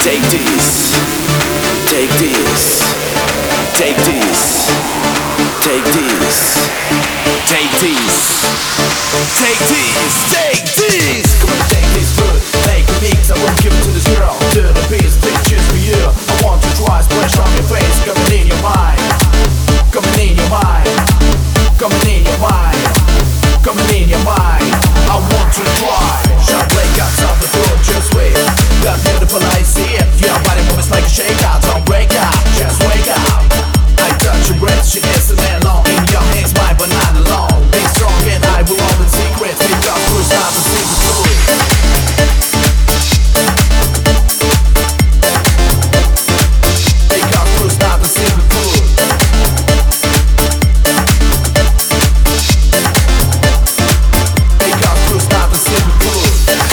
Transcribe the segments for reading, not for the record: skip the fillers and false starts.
Take this, take this, take this, take this, take this, take this, take this. Come on, take this food, make a mix. I won't give it to this girl. To the beast, pictures for you. I want to try splash on your face, coming in your mind, coming in your mind, coming in your mind, coming in your mind. I want to try. Shot break out of the floor, just wait. That beautiful I see it. Your body moves like a shakeout. Don't break out, just wake up. I touch your breath, she isn't alone. In your hands, my but not alone. Be strong and I will hold the secret. Because we're not the secret story. Because we're not the secret food. Because we're not the secret food.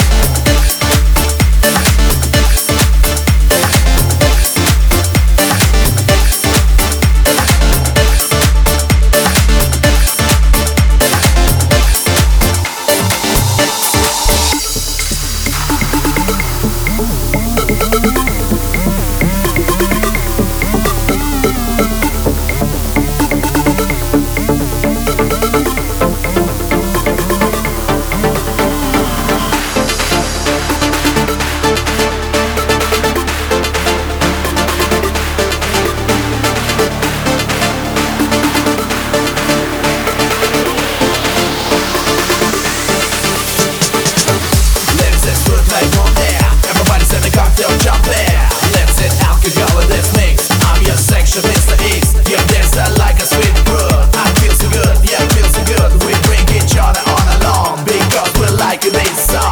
Jump there, let's hit alcohol in this mix. I'm your section, Mr. X. You dance that like a sweet brood. I feel so good, yeah, feel so good. We bring each other on along because we like this song.